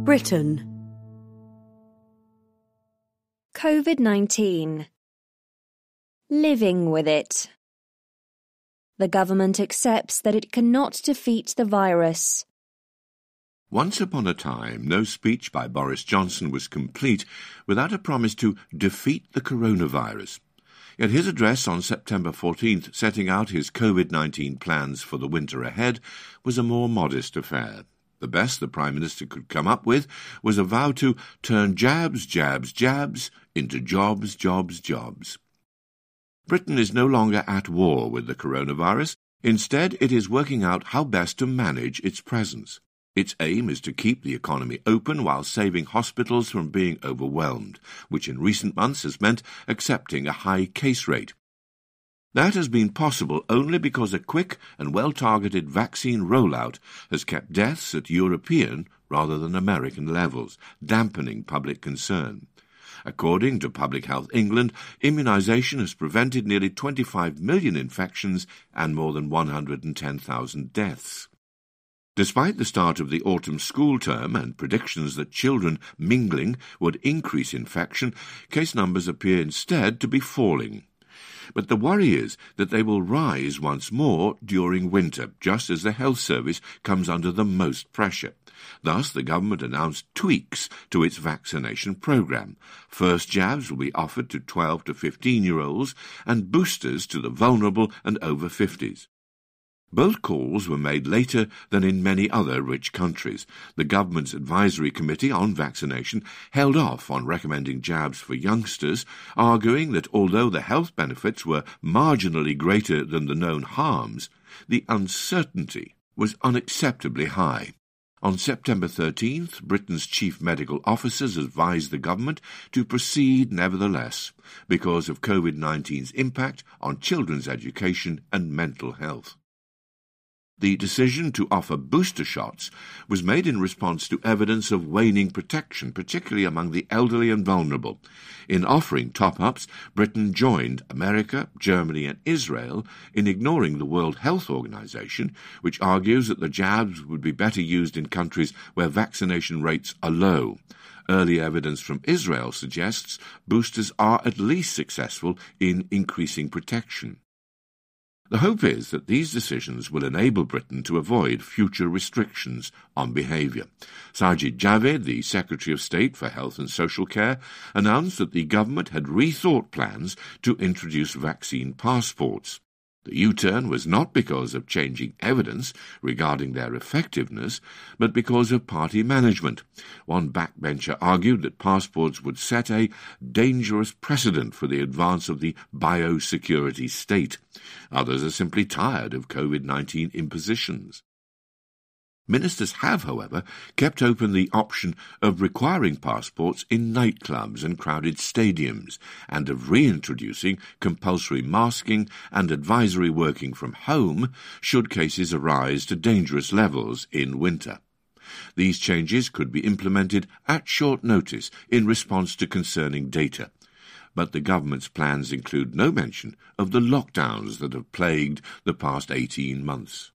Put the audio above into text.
Britain. COVID-19. Living with it. The government accepts that it cannot defeat the virus. Once upon a time, no speech by Boris Johnson was complete without a promise to defeat the coronavirus. Yet his address on September 14th, setting out his COVID-19 plans for the winter ahead, was a more modest affair. The best the Prime Minister could come up with was a vow to turn jabs, jabs, jabs into jobs, jobs, jobs. Britain is no longer at war with the coronavirus. Instead, it is working out how best to manage its presence. Its aim is to keep the economy open while saving hospitals from being overwhelmed, which in recent months has meant accepting a high case rate. That has been possible only because a quick and well-targeted vaccine rollout has kept deaths at European rather than American levels, dampening public concern. According to Public Health England, immunisation has prevented nearly 25 million infections and more than 110,000 deaths. Despite the start of the autumn school term and predictions that children mingling would increase infection, case numbers appear instead to be falling. But the worry is that they will rise once more during winter, just as the health service comes under the most pressure. Thus, the government announced tweaks to its vaccination programme. First jabs will be offered to 12 to 15-year-olds and boosters to the vulnerable and over 50s. Both calls were made later than in many other rich countries. The government's advisory committee on vaccination held off on recommending jabs for youngsters, arguing that although the health benefits were marginally greater than the known harms, the uncertainty was unacceptably high. On September 13th, Britain's chief medical officers advised the government to proceed nevertheless because of COVID-19's impact on children's education and mental health. The decision to offer booster shots was made in response to evidence of waning protection, particularly among the elderly and vulnerable. In offering top-ups, Britain joined America, Germany and Israel in ignoring the World Health Organization, which argues that the jabs would be better used in countries where vaccination rates are low. Early evidence from Israel suggests boosters are at least successful in increasing protection. The hope is that these decisions will enable Britain to avoid future restrictions on behaviour. Sajid Javid, the Secretary of State for Health and Social Care, announced that the government had rethought plans to introduce vaccine passports. The U-turn was not because of changing evidence regarding their effectiveness, but because of party management. One backbencher argued that passports would set a dangerous precedent for the advance of the biosecurity state. Others are simply tired of COVID-19 impositions. Ministers have, however, kept open the option of requiring passports in nightclubs and crowded stadiums, and of reintroducing compulsory masking and advisory working from home should cases arise to dangerous levels in winter. These changes could be implemented at short notice in response to concerning data. But the government's plans include no mention of the lockdowns that have plagued the past 18 months.